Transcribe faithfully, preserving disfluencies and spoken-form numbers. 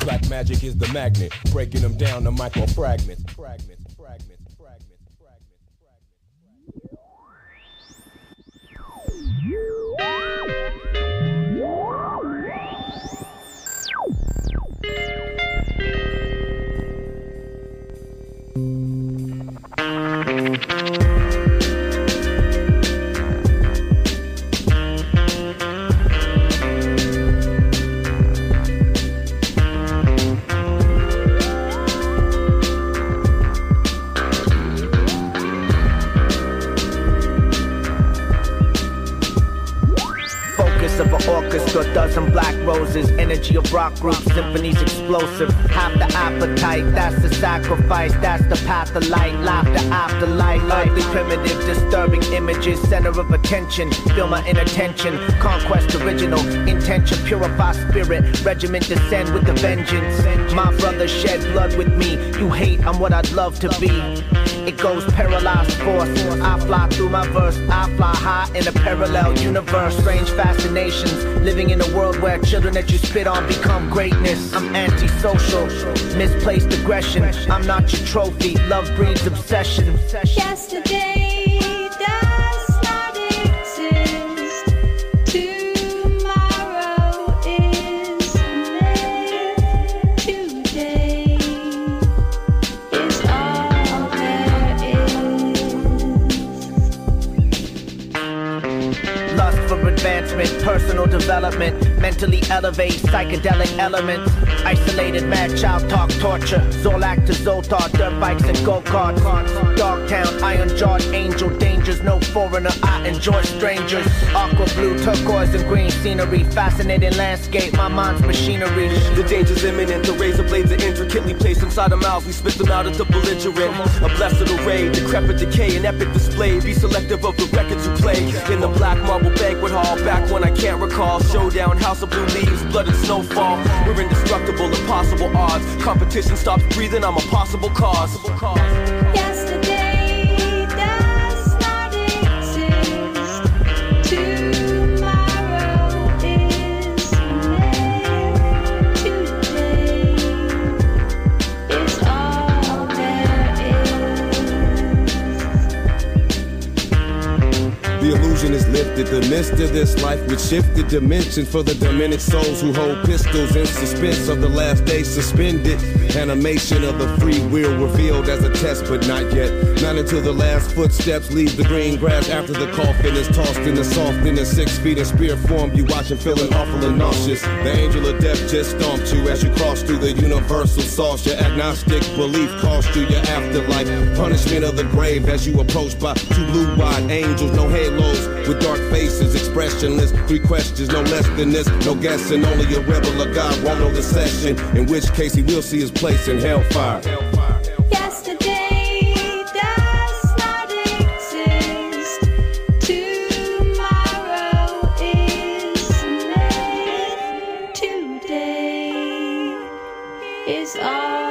Black magic is the magnet, breaking them down to micro fragments. Fragments, fragments, fragments, fragments, Of an orchestra, dozen black roses, energy of rock groups, symphonies explosive. Half the appetite, that's the sacrifice, that's the path of light, laughter, afterlife. Ugly, primitive, disturbing images, center of attention. Feel my inattention, conquest original, intention, purify spirit, regiment descend with the vengeance. My brother shed blood with me, you hate, I'm what I'd love to be. It goes paralyzed force, I fly through my verse, I fly high in a parallel universe. Strange fascinations, living in a world where children that you spit on become greatness. I'm antisocial, misplaced aggression, I'm not your trophy, love breeds obsession. Yesterday does not exist, tomorrow is myth, today is all there is. Lust for advancement, personal development, mentally elevate psychedelic elements. Isolated mad child talk torture, Zolak to Zoltar, dirt bikes and go-karts. Dogtown, iron-jawed angel dangers, no foreigner, I enjoy strangers. Aqua blue, turquoise and green scenery, fascinating landscape, my mind's machinery. The danger's imminent, the razor blades are intricately placed inside our mouths, we spit them out as the belligerent. A blessed array, decrepit decay, an epic display, be selective of the records you play. In the black marble banquet hall, back when I can't recall, showdown, house of blue leaves, blood and snowfall. We're indestructible, impossible odds, competition stops breathing, I'm a possible cause. Yesterday does not exist, tomorrow is myth, today is all there is. The illusion is lifted, the mist of this life with shifted dimensions for the diminished souls who hold pistols in suspense of the last day suspended. Animation of the free will revealed as a test, but not yet. Not until the last footsteps leave the green grass after the coffin is tossed in the soft in the six feet in spirit form. You watching feeling awful and nauseous. The angel of death just stomped you as you cross through the universal sauce. Your agnostic belief cost you your afterlife. Punishment of the grave as you approached by two blue-eyed angels, no halos with dark faces, expressionless. Three questions, no less than this, no guessing. Only a rebel or God won't know the session, in which case he will see his place in hellfire. Yesterday does not exist, tomorrow is myth, today is all